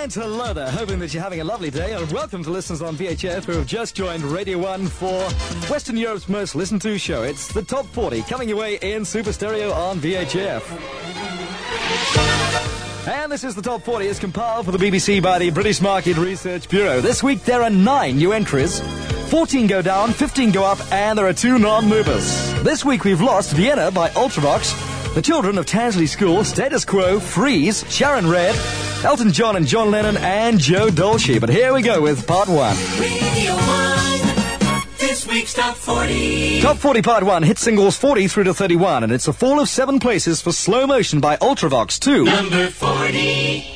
And hello there, hoping that you're having a lovely day, and welcome to listeners on VHF who have just joined Radio 1 for Western Europe's most listened to show. It's the Top 40, coming your way in Super Stereo on VHF. And this is the Top 40 as compiled for the BBC by the British Market Research Bureau. This week there are 9 new entries, 14 go down, 15 go up, and there are 2 non-movers. This week we've lost Vienna by Ultravox, The Children of Tansley School, Status Quo, Freeze, Sharon Red, Elton John and John Lennon, and Joe Dolce. But here we go with part 1. Radio 1, this week's Top 40. Top 40 part 1, hit singles 40 through to 31, and it's a fall of 7 places for Slow Motion by Ultravox 2. Number 40.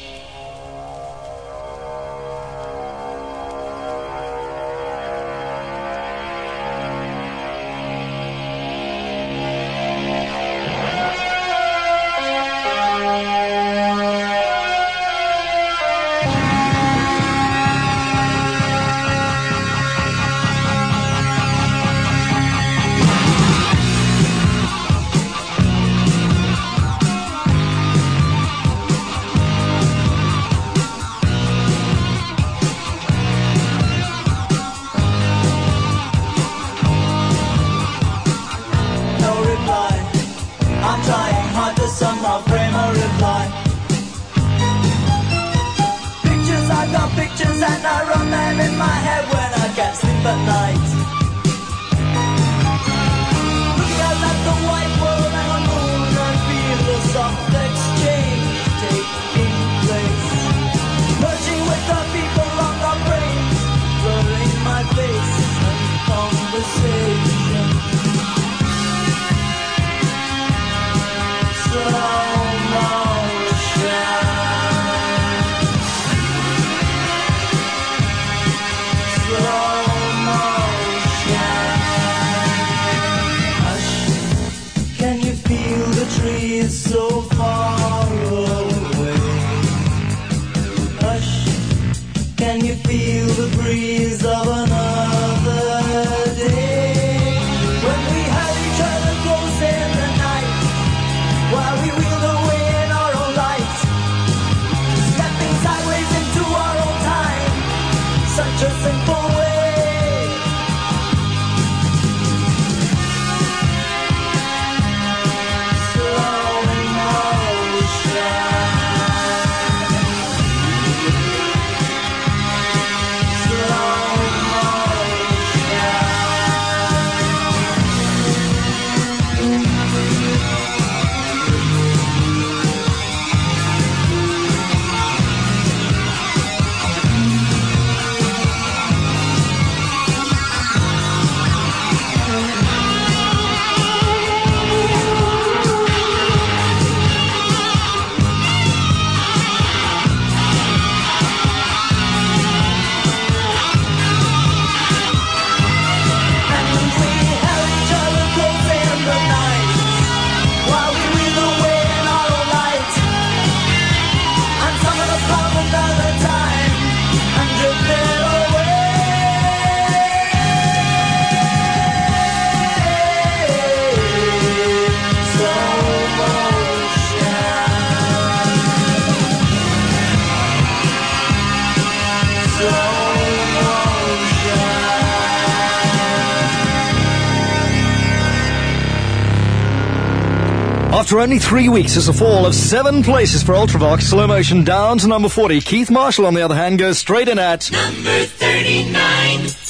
After only 3 weeks, it's a fall of 7 places for Ultravox, Slow Motion down to number 40. Keith Marshall, on the other hand, goes straight in at number 39.